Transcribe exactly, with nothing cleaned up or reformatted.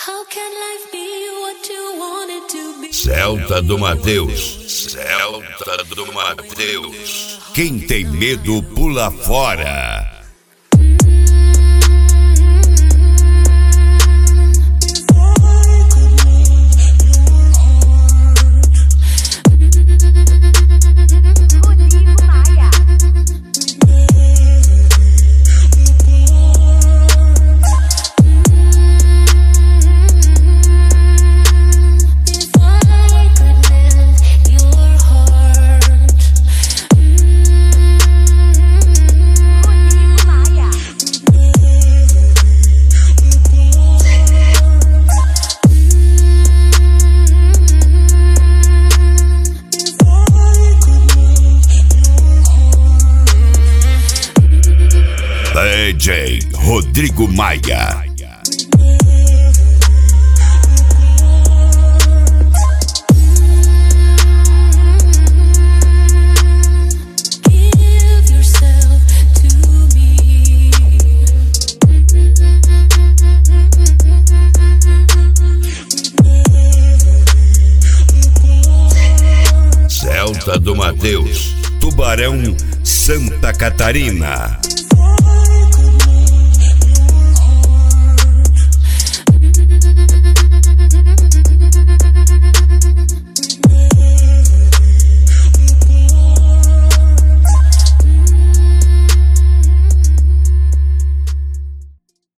Celta do Mateus, Celta do Mateus. Quem tem medo pula fora. D J Rodrigo Maia. Celta do Mateus, Tubarão, Santa Catarina.